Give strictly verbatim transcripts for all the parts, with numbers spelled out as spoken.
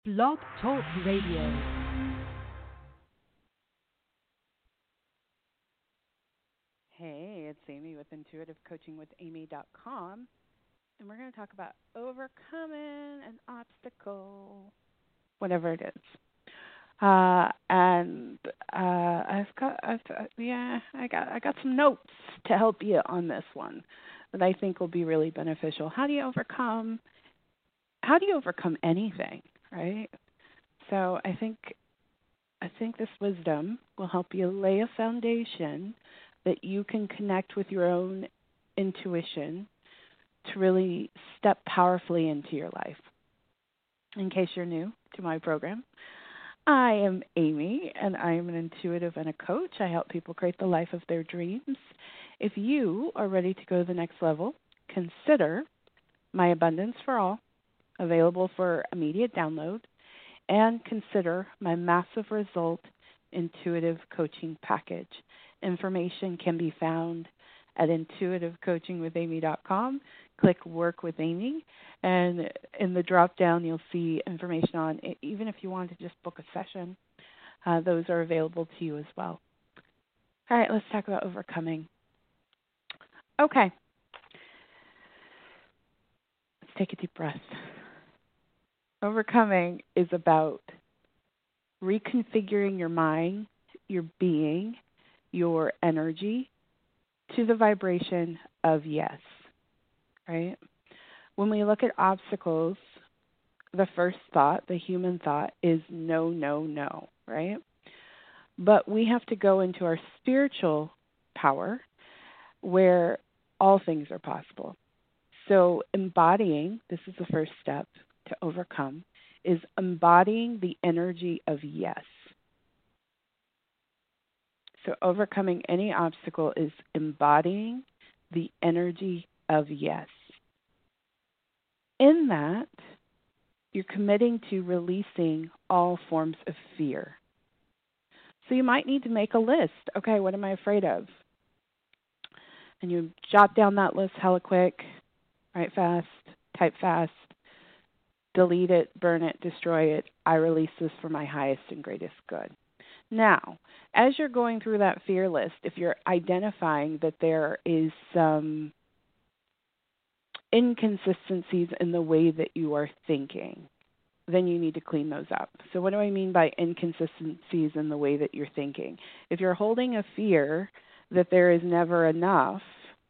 Blog Talk Radio. Hey, it's Amy with intuitive coaching with amy dot com, and we're going to talk about overcoming an obstacle, whatever it is. Uh, and uh, I've got, I've, uh, yeah, I got, I got some notes to help you on this one that I think will be really beneficial. How do you overcome? How do you overcome anything, right? So I think I think this wisdom will help you lay a foundation that you can connect with your own intuition to really step powerfully into your life. In case you're new to my program, I am Amy, and I am an intuitive and a coach. I help people create the life of their dreams. If you are ready to go to the next level, consider my Abundance for All, available for immediate download, and consider my Massive Result Intuitive Coaching Package. Information can be found at intuitive coaching with amy dot com. Click Work with Amy, and in the drop-down you'll see information on it. Even if you want to just book a session, uh, those are available to you as well. All right, let's talk about overcoming. Okay. Let's take a deep breath. Overcoming is about reconfiguring your mind, your being, your energy to the vibration of yes, right? When we look at obstacles, the first thought, the human thought, is no, no, no, right? But we have to go into our spiritual power where all things are possible. So embodying, this is the first step to overcome, is embodying the energy of yes. So overcoming any obstacle is embodying the energy of yes. In that, you're committing to releasing all forms of fear. So you might need to make a list. Okay, what am I afraid of? And you jot down that list hella quick, write fast, type fast, delete it, burn it, destroy it. I release this for my highest and greatest good. Now, as you're going through that fear list, if you're identifying that there is some inconsistencies in the way that you are thinking, then you need to clean those up. So what do I mean by inconsistencies in the way that you're thinking? If you're holding a fear that there is never enough,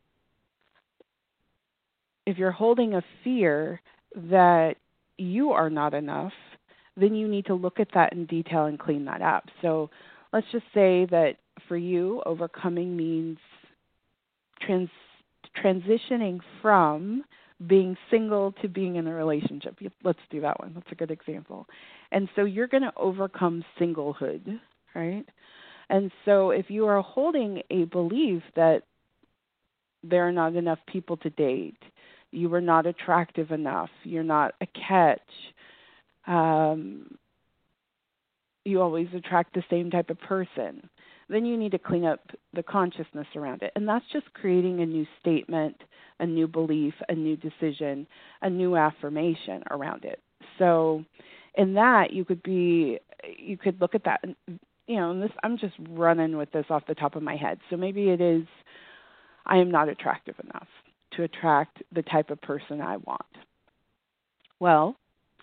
if you're holding a fear that you are not enough, then you need to look at that in detail and clean that up. So let's just say that for you, overcoming means trans- transitioning from being single to being in a relationship. Let's do that one. That's a good example. And so you're going to overcome singlehood, right? And so if you are holding a belief that there are not enough people to date, you are not attractive enough, you're not a catch, um, you always attract the same type of person, then you need to clean up the consciousness around it. And that's just creating a new statement, a new belief, a new decision, a new affirmation around it. So in that, you could be, you could look at that, and, you know, and this, I'm just running with this off the top of my head. So maybe it is, I am not attractive enough to attract the type of person I want. Well,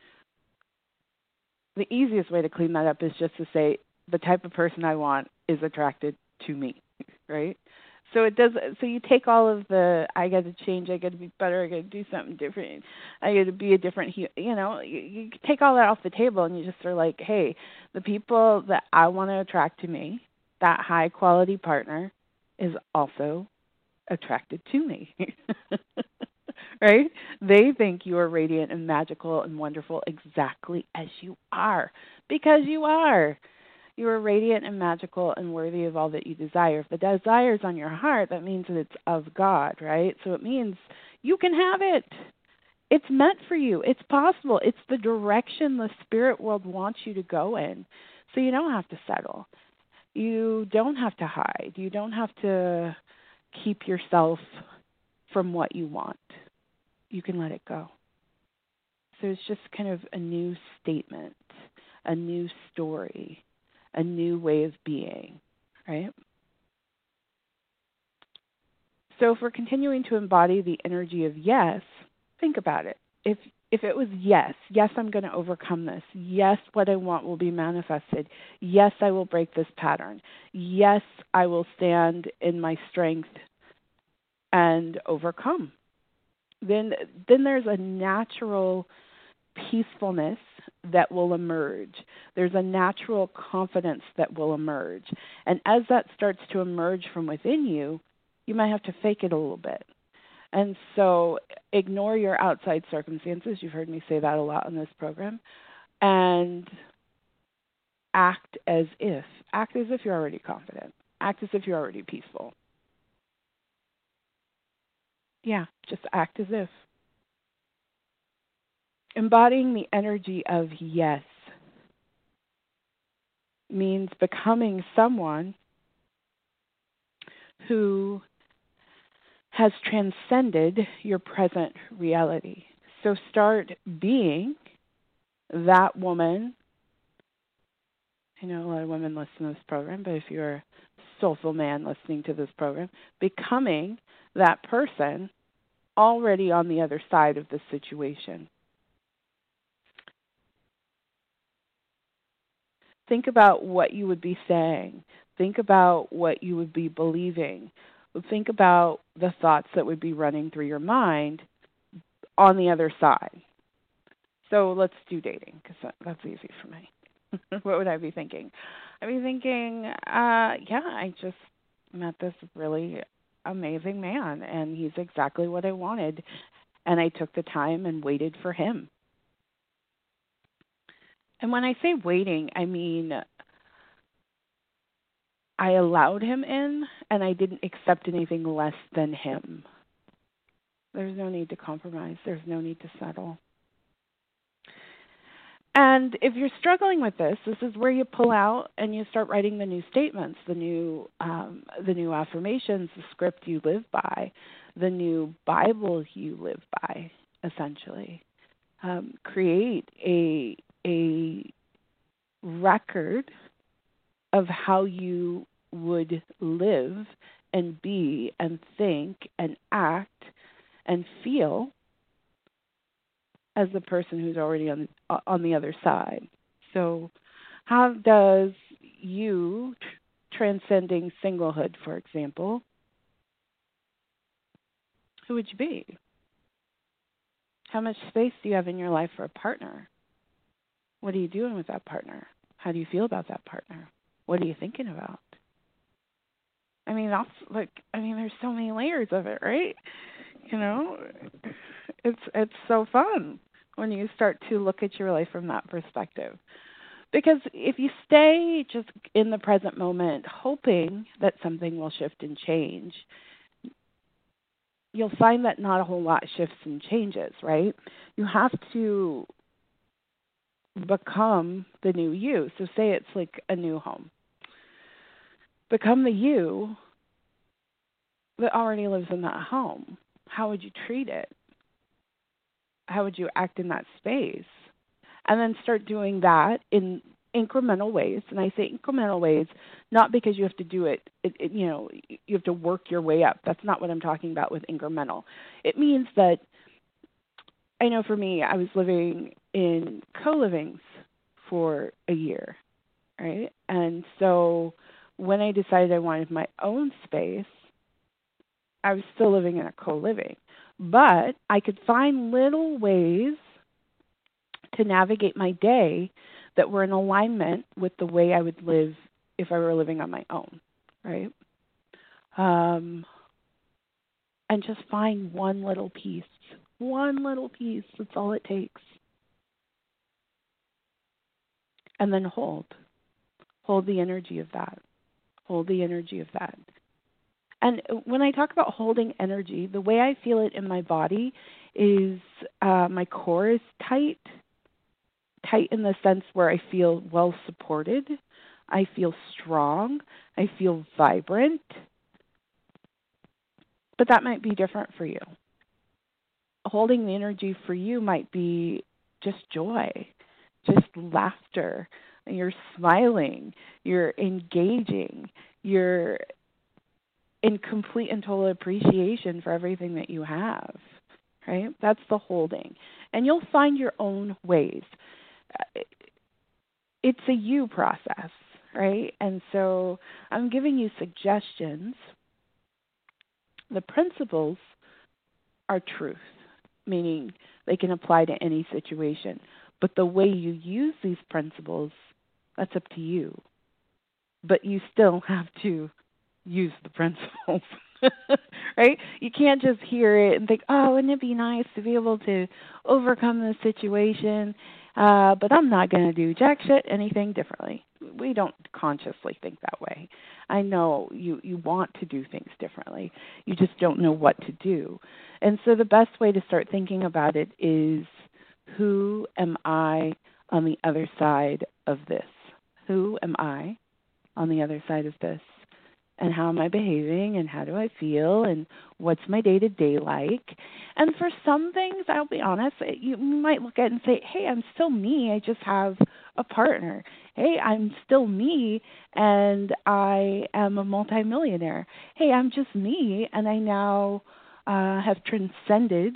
the easiest way to clean that up is just to say the type of person I want is attracted to me, right? So it does. So you take all of the I got to change, I got to be better, I got to do something different, I got to be a different. You know, you, you take all that off the table, and you just are like, hey, the people that I want to attract to me, that high quality partner, is also attracted to me. Right? They think you are radiant and magical and wonderful exactly as you are, because you are. You are radiant and magical and worthy of all that you desire. If the desire is on your heart, that means that it's of God, right? So it means you can have it. It's meant for you. It's possible. It's the direction the spirit world wants you to go in. So you don't have to settle. You don't have to hide. You don't have to keep yourself from what you want. You can let it go. So it's just kind of a new statement a new story, a new way of being, right? So if we're continuing to embody the energy of yes, think about it. If if it was yes, yes, I'm going to overcome this. Yes, what I want will be manifested. Yes, I will break this pattern. Yes, I will stand in my strength and overcome. Then then there's a natural peacefulness that will emerge. There's a natural confidence that will emerge. And as that starts to emerge from within you, you might have to fake it a little bit. And so ignore your outside circumstances. You've heard me say that a lot in this program. And act as if. Act as if you're already confident. Act as if you're already peaceful. Yeah, just act as if. Embodying the energy of yes means becoming someone who has transcended your present reality. So start being that woman. I know a lot of women listen to this program, but if you're a soulful man listening to this program, becoming that person already on the other side of the situation. Think about what you would be saying. Think about what you would be believing. Think about the thoughts that would be running through your mind on the other side. So let's do dating, because that, that's easy for me. What would I be thinking? I'd be thinking, uh, yeah, I just met this really amazing man, and he's exactly what I wanted, and I took the time and waited for him. And when I say waiting, I mean I allowed him in, and I didn't accept anything less than him. There's no need to compromise. There's no need to settle. And if you're struggling with this, this is where you pull out and you start writing the new statements, the new, um, the new affirmations, the script you live by, the new Bible you live by, essentially. Um, create a a record of how you would live and be and think and act and feel as the person who's already on on the other side. So how does you transcending singlehood, for example, who would you be? How much space do you have in your life for a partner? What are you doing with that partner? How do you feel about that partner? What are you thinking about? I mean, that's like, I mean, there's so many layers of it, right? You know, it's it's so fun when you start to look at your life from that perspective. Because if you stay just in the present moment, hoping that something will shift and change, you'll find that not a whole lot shifts and changes, right? You have to become the new you. So say it's like a new home. Become the you that already lives in that home. How would you treat it? How would you act in that space? And then start doing that in incremental ways. And I say incremental ways, not because you have to do it, it, it, you know, you have to work your way up. That's not what I'm talking about with incremental. It means that, I know for me, I was living in co-livings for a year, right? And so when I decided I wanted my own space, I was still living in a co-living. But I could find little ways to navigate my day that were in alignment with the way I would live if I were living on my own, right? Um, and just find one little piece. One little piece. That's all it takes. And then hold. Hold the energy of that. Hold the energy of that. And when I talk about holding energy, the way I feel it in my body is uh, my core is tight. Tight in the sense where I feel well supported. I feel strong. I feel vibrant. But that might be different for you. Holding the energy for you might be just joy. just laughter. You're smiling. You're engaging. You're in complete and total appreciation for everything that you have, right? That's the holding. And you'll find your own ways. It's a you process, right? And so I'm giving you suggestions. The principles are truth, meaning they can apply to any situation. But the way you use these principles, that's up to you. But you still have to use the principles, right? You can't just hear it and think, oh, wouldn't it be nice to be able to overcome this situation, uh, but I'm not going to do jack shit anything differently. We don't consciously think that way. I know you, you want to do things differently. You just don't know what to do. And so the best way to start thinking about it is, who am I on the other side of this? Who am I on the other side of this? And how am I behaving, and how do I feel, and what's my day-to-day like? And for some things, I'll be honest, you might look at it and say, hey, I'm still me, I just have a partner. Hey, I'm still me, and I am a multimillionaire. Hey, I'm just me, and I now uh, have transcended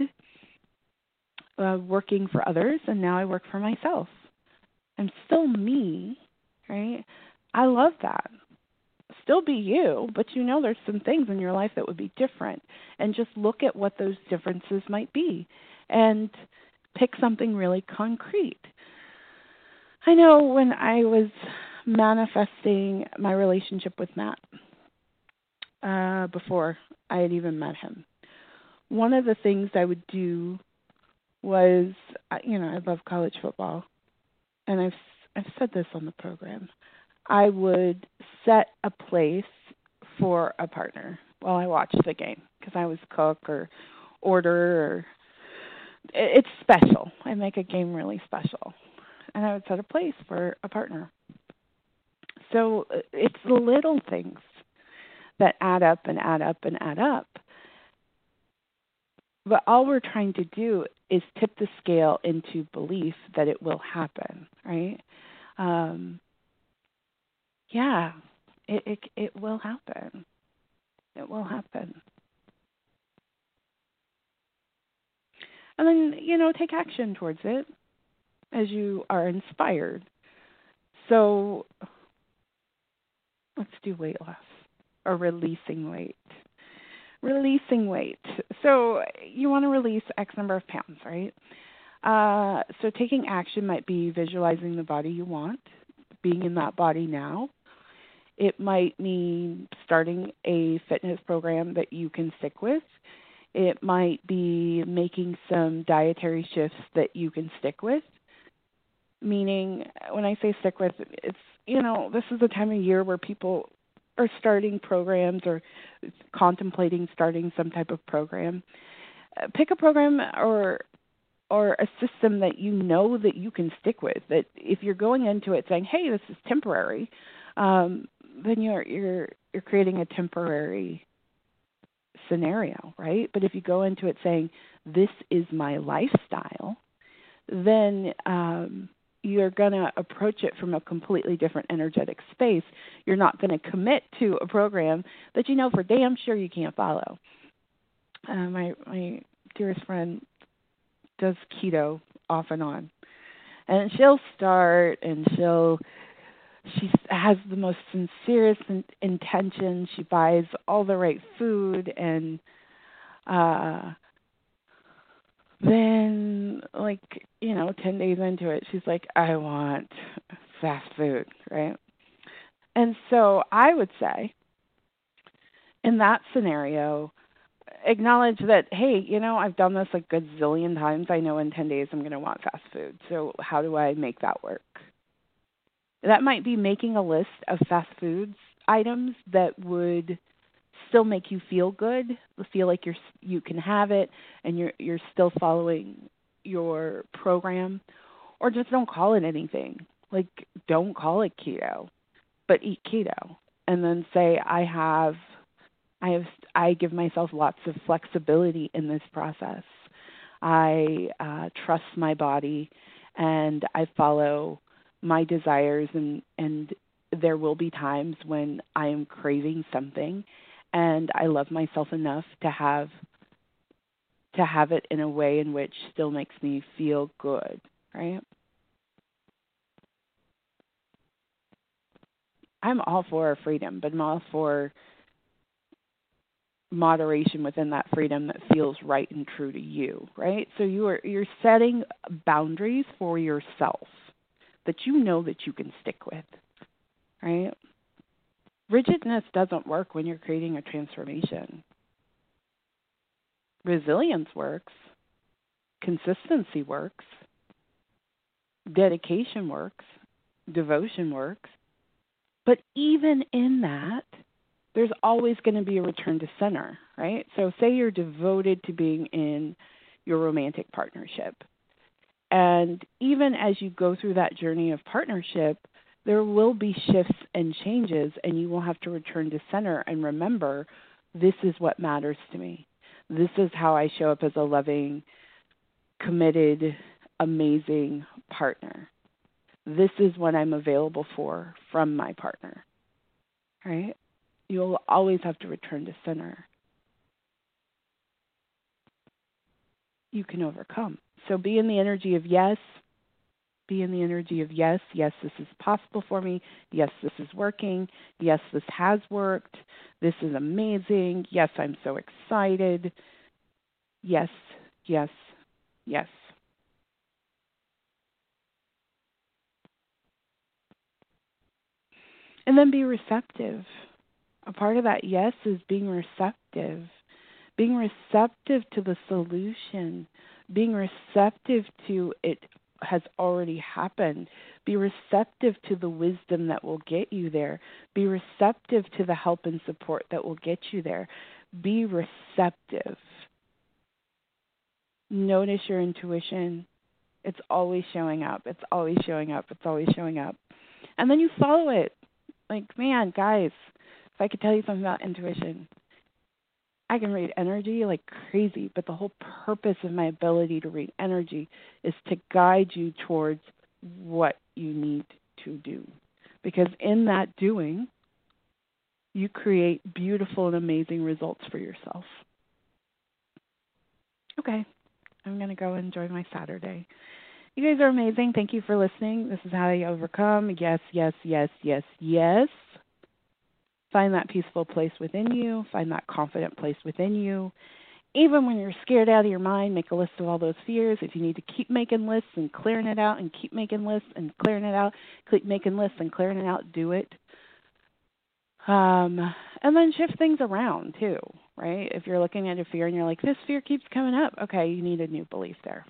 uh, working for others, and now I work for myself. I'm still me, right? I love that. Still be you, but you know there's some things in your life that would be different. And just look at what those differences might be and pick something really concrete. I know when I was manifesting my relationship with Matt, uh, before I had even met him, one of the things I would do was, you know, I love college football, and I've I've said this on the program. I would set a place for a partner while I watched the game, because I was cook or order, or it's special. I make a game really special, and I would set a place for a partner. So it's the little things that add up and add up and add up. But all we're trying to do is tip the scale into belief that it will happen, right? Um, yeah, it, it it will happen. It will happen. And then, you know, take action towards it as you are inspired. So let's do weight loss or releasing weight. Releasing weight. So you want to release X number of pounds, right? Uh, so taking action might be visualizing the body you want, being in that body now. It might mean starting a fitness program that you can stick with. It might be making some dietary shifts that you can stick with. Meaning, when I say stick with, it's, you know, this is the time of year where people are starting programs or contemplating starting some type of program. Uh, pick a program or or a system that you know that you can stick with. That if you're going into it saying, "Hey, this is temporary," um, then you're you're you're creating a temporary scenario, right? But if you go into it saying, "This is my lifestyle," then um, you're going to approach it from a completely different energetic space. You're not going to commit to a program that you know for damn sure you can't follow. Uh, my my dearest friend does keto off and on, and she'll start and she'll she has the most sincerest in, intention. She buys all the right food, and uh, then, like, you know, ten days into it, she's like, I want fast food, right? And so I would say, in that scenario, acknowledge that, hey, you know, I've done this a gazillion times. I know in ten days I'm going to want fast food. So how do I make that work? That might be making a list of fast foods items that would still make you feel good, feel like you're you can have it, and you're you're still following your program, or just don't call it anything. Like, don't call it keto, but eat keto, and then say I have, I have, I give myself lots of flexibility in this process. I uh, trust my body, and I follow my desires, and and there will be times when I am craving something, and I love myself enough to have to have it in a way in which still makes me feel good, right? I'm all for freedom, but I'm all for moderation within that freedom that feels right and true to you, right? So you are you're setting boundaries for yourself that you know that you can stick with, right? Rigidness doesn't work when you're creating a transformation. Resilience works, consistency works, dedication works, devotion works. But even in that, there's always going to be a return to center, right? So say you're devoted to being in your romantic partnership. And even as you go through that journey of partnership, there will be shifts and changes, and you will have to return to center and remember, this is what matters to me. This is how I show up as a loving, committed, amazing partner. This is what I'm available for from my partner, right? You'll always have to return to center. You can overcome. So be in the energy of yes. Be in the energy of yes. Yes, this is possible for me. Yes, this is working. Yes, this has worked. This is amazing. Yes, I'm so excited. Yes, yes, yes. And then be receptive. A part of that yes is being receptive. Being receptive to the solution, being receptive to it has already happened. Be receptive to the wisdom that will get you there. Be receptive to the help and support that will get you there. Be receptive. Notice your intuition. It's always showing up. It's always showing up. It's always showing up. And then you follow it. Like, man, guys, if I could tell you something about intuition, I can read energy like crazy, but the whole purpose of my ability to read energy is to guide you towards what you need to do. Because in that doing, you create beautiful and amazing results for yourself. Okay, I'm going to go enjoy my Saturday. You guys are amazing. Thank you for listening. This is how you overcome. Yes, yes, yes, yes, yes. Find that peaceful place within you. Find that confident place within you. Even when you're scared out of your mind, make a list of all those fears. If you need to keep making lists and clearing it out and keep making lists and clearing it out, keep making lists and clearing it out, do it. Um, and then shift things around too, right? If you're looking at a fear and you're like, this fear keeps coming up, okay, you need a new belief there.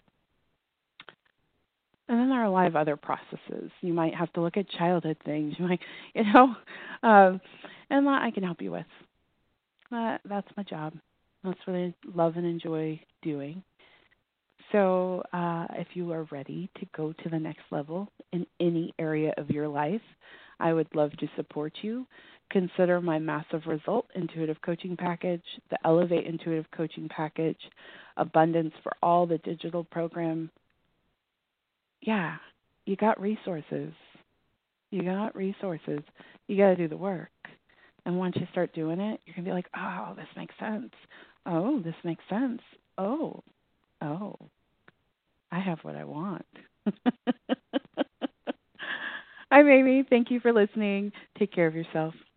And then there are a lot of other processes. You might have to look at childhood things. You might, you know, um, and that I can help you with. That, that's my job. That's what I love and enjoy doing. So uh, if you are ready to go to the next level in any area of your life, I would love to support you. Consider my Massive Result Intuitive Coaching Package, the Elevate Intuitive Coaching Package, Abundance for All, the digital program. Yeah, you got resources. You got resources. You got to do the work. And once you start doing it, you're going to be like, oh, this makes sense. Oh, this makes sense. Oh, oh, I have what I want. Hi, Amy. Thank you for listening. Take care of yourself.